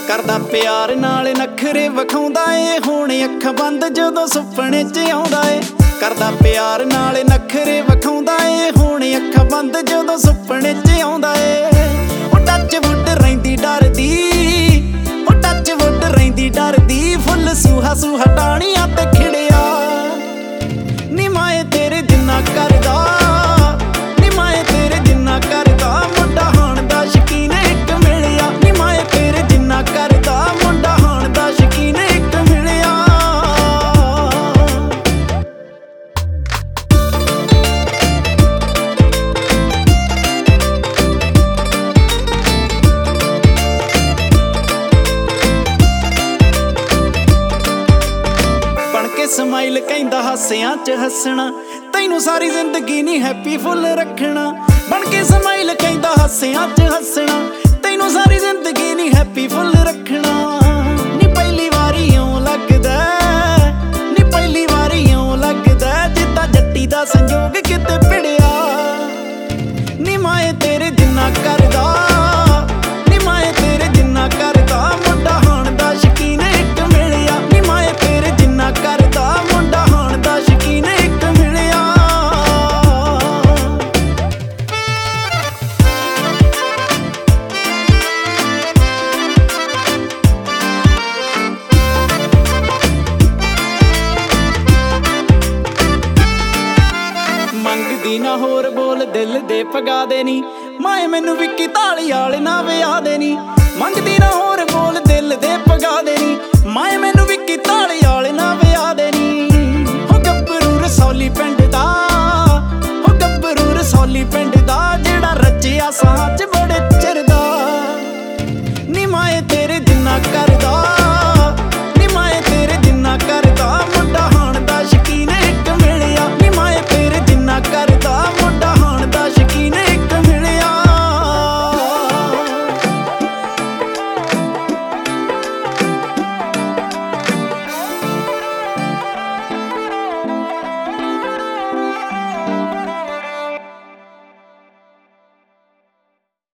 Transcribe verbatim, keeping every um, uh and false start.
करदा प्यार नाल नखरे विखाउंदा ए हुण अखां बंद जदों सुपने च आउंदा ए। करदा प्यार नाल नखरे विखाउंदा ए हुण अखां बंद जदों सुपने च आउंदा ए। ओ टच वुड रहिंदी डरदी, ओ टच वुड रहिंदी डरदी, फुल सूहा सूहा टाणियां ते खिड़िया नी माए तेरे जिन्ना करदा, नी माए तेरे जिन्ना करदा, मुंडा हाण दा शकीन इक मिलिया नी माए तेरे जिन्ना करदा, मुंडा हाण दा शकीन इक मिलिया। स्माइल कहंदा हासियां च हसना, तैनू सारी जिंदगी नी हैप्पी फुल रखना। बन के स्माइल कहंदा हासियां च हसना, तैनू सारी जिंदगी नी हैप्पी फुल रखना। नी पहली वारी इउं लगदा, नी पहली वारी इउं लगदा, जिद्दां जट्टी दा संजोग किते भिड़िया नी माए तेरे जिन्ना करदा, नी माए तेरे जिन्ना करदा, मुंडा हाण दा शकीन इक मिलिया नी माए तेरे जिन्ना करदा, मुंडा हाण दा शकीन इक मिलिया। मंगदी ना होर बोल दिल दे पगा देनी, माए मैनू विक्की ताली वाले ना विआह देनी। मंगदी ना होर बोल दिल दे पगा देनी, माए मैनू विक्की ताली वाले ना विआह देनी। हो गब्बरू रसौली पिंड